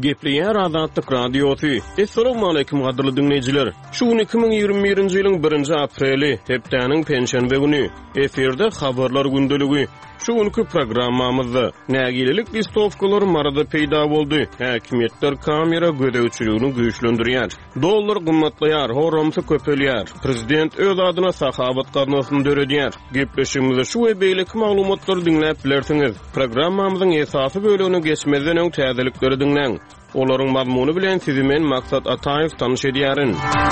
Gepleýär Azatlyk radiosu. Assalamu alaykum gadyrly dinleýijiler. Şu 2021-nji ýylyň 1-nji apreli, hepdeniň penşenbe güni. Eferde habarlar gündöligi. Şu günkü programmamyzda nägililik listowkalar marada peýda boldy. Häkimetler kamera gödäwçiligini güýçlendirýär. Dollar gymmatlaýar, horomsy köpelýär. Prezident öz adyna sahabat garnasyny döredýär. Gepleşigimizde şu we beýleki maglumatlary dinläp bilersiňiz. Programmamyzyň esasy bölügine geçmeden öň täzelikleri dinleň. Olaryň mazmuny bilen sizi men Maksat Ataýew tanyş edýärin.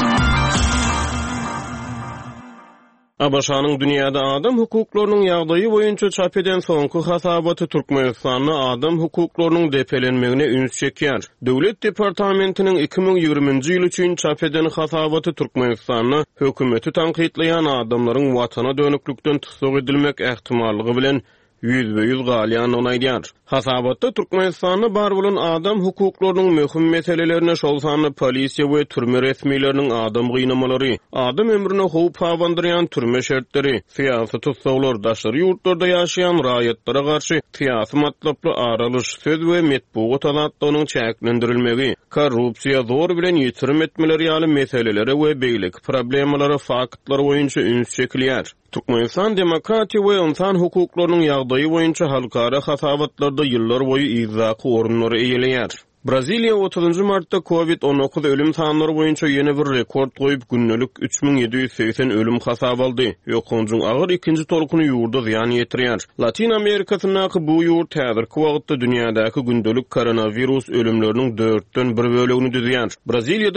Abaşanyň dünýäde adam hukuklarynyň ýagdaýy boýunça çap eden soňky hasabaty Türkmenistanyň adam hukuklarynyň depelenmegine üns çekýär. Döwlet departamentiniň 2020-nji ýyl üçin çap eden hasabaty Türkmenistanyň hökümeti tanqidleýän adamlaryň watana dönüklükden tutsak edilmek ähtimallygy bilen %100 galyan onaýdýar. Hasabatda Türkmenistanyň bar bolan adam hukuklarynyň möhüm meselelerine şol sanly polisiýa we türme resmiýetleriniň adam gynamaları, adam ömrüne howp hawandyrýan türme şertleri, syýasy tutsaglar, daşary ýurtlarda ýaşaýan raýatlara garşy syýasy matlaply aralyş, söz we metbuat azatlygynyň çäklendirilmegi, korrupsiýa zor bilen ýetirim etmeleri ýaly meseleleri we beýleki problemlary faktlary boýunça üns çekilýär. Türkmenistan demokratiýa we insan hukuklarynyň ýagdaýy boýunça halkara hasabatlarda ýyllar boýu izaky orunlary eýeleýär. Braziliýa 30 martda COVID-19 ölüm sanlary boýunça ýene bir rekord goýup günnelik 3780 ölüm hasap aldy. Ýokunjyň agyr ikinji tolkuny ýurda ziýan ýetirýär. Latin Amerikasynaky bu ýurt häzirki wagtda dünýädäki gündelik koronavirus ölümleriniň 4den 1 bölegini düzýär. Braziliýada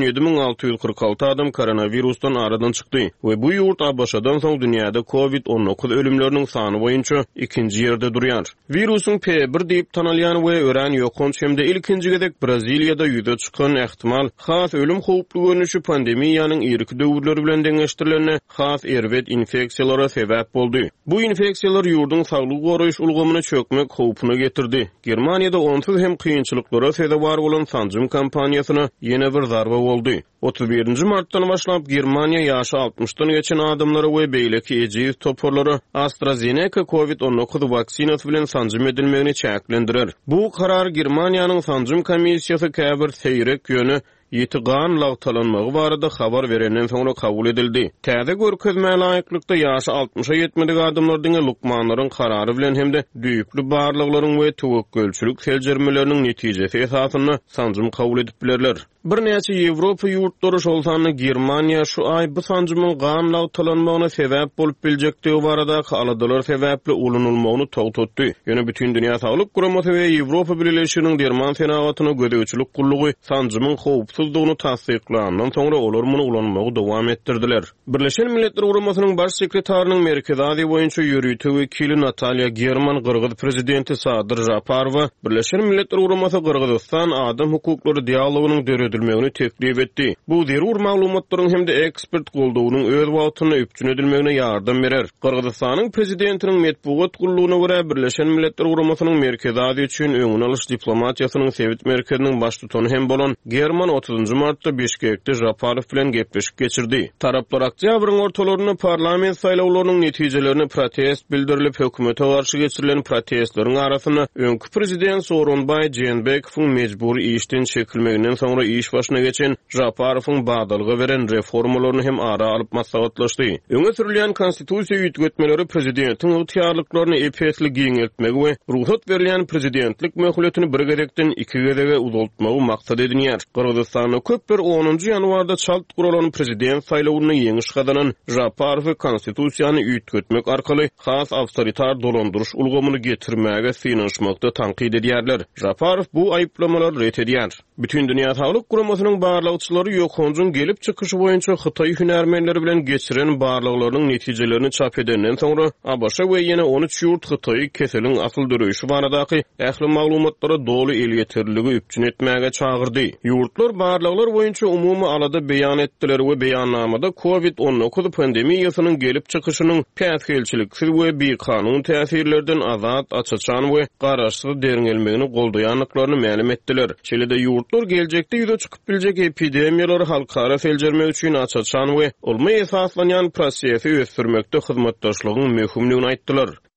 317.646 adam koronavirusdan aradan çykdy we bu ýurt ABŞ-dan soň dünýäde COVID-19 ölümleriniň sany boýunça ikinji ýerde durýar. Virusyň P1 diýip tanalýan we ören ýokunç hemde ikinci gedek Braziliýada ýüze çykan ähtimal has ölüm howply görnüşi pandemiýanyň irki döwürleri bilen deňeşdirilene has erwet infeksiýalara sebäp boldy. Bu infeksiýalar ýurdun saglyk goraýyş ulgamyny çökmek howpuna getirdi. Germaniýada onsuz hem kynçylyklara sebäp bolan sanjym kampaniýasyna ýene bir zarba boldy. 31-nji martdan başlap Germaniýa ýaşy 60-dan geçen adamlara we beýleki ejiz toporlary AstraZeneca COVID-19 vaksinasy bilen sanjym edilmegini çäklendirer. Bu karar Germaniýanyň sanjym komissiýasy käbir seýrek ýöne ýetigan lagtalanmagy barada habar berenden soňra kabul edildi. Täze görkezme laýyklykda ýaşy 60-a ýetmedik adamlaryň lukmanlaryň karary bilen hemde düýüklü barlyklaryň we töwekkelçilik seljermeleriniň netijesi esasyny sanjym kabul edip bilerler. Bir näçe Ýewropa ýurtlary şol sanly Germaniýa şu ay bu sanjymyň gan lagtalanmagyna sebäp bolup biljekdigi barada aladalar sebäpli ulunulmagyny togtatdy. Ýöne bütün dünýä saglyk guramasy we Ýewropa Birleşiginiň derman senagatyna gödäwçilik gullugy sanjymyň howpsuzlygyny tasdiklandan soňra olar muny ulanmagy dowam etdirdiler. Birleşen Milletler Guramasynyň baş sekretarinyň Merkez Aziýa boýunça ýürüýtü wekili Natalya German Gyrgyz prezidenti Sadyr Japarowa Birleşen Milletler Guramasy Kyrgyzstan adam hukuklary dialogunyň edilmegini teklif etdi. Bu zerur maglumatlaryň hemde ekspert goldawynyň öz wagtyna üpçün edilmegine ýardam berer. Kyrgyzstanyň prezidentiniň metbuat gullugyna görä Birleşen Milletler Guramasynyň Merkez Aziýa üçin öňüne alyş diplomatiýasynyň sewit merkeziniň baş tutany hem bolan German 30 martda Bişkekde Japarow bilen gepleşip geçirdi. Taraplar oktýabryň ortalaryny parlament saýlawlarynyň netijelerini protest bildirilip hökümete garşy geçirilen protestleriň arasyna öňkü prezident Soronbay Jeenbekowyň mejburi işden çekilmeginden soňra iş başına geçen Japarowyň badalga beren reformalaryny hem ara alyp maslahatlaşdy. Öňe sürilýän konstitusiýa ýetgetmeleri prezidentiň ýetýärliklaryny epesli giňeltmegi we ruhsat berilýän prezidentlik möhletini bir gedekden 2 gedege uzaltmagy maksat edilýär. Kyrgyzstanyň köp bir 10-njy ýanwarda çalt guralan prezident saýlawyny ýeňiş gazanan Japarow konstitusiýany ýetgetmek arkaly has awtoritar dolandyryş ulgamyny getirmäge synanyşmakda tanqid edýärler. Japarow bu aýyplamалary ret edýär. Bütün dünýä saglyk guramasynyň barlagçylary ýokunjyň gelip çykyşy boýunça Hytaý hünärmenleri bilen geçiren barlaklarynyň netijelerini çap edenden soňra ABŞ we ýene 13 ýurt Hytaý keseliň asyl döreýüşi baradaky ähli maglumatlara doly el ýetirligi üpçün etmäge çagyrdy. Ýurtlar barlaklar boýunça umumy alada beýan etdiler we beýannamada COVID-19 pandemiýasynyň gelip çykyşynyň päsgelçiliksiz we beýkanun täsirlerden azat, açaçan we garaşsyz deriňelmegini goldaýanlyklaryny ma'lum etdiler. Çilede ýurtlar geljekde ýüze çykyp biljek epidemiýalary halkara seljermek üçin açaçan we olma esaslanýan prosesi ösdürmekde hyzmatdaşlygyň möhümligini aýtdylar.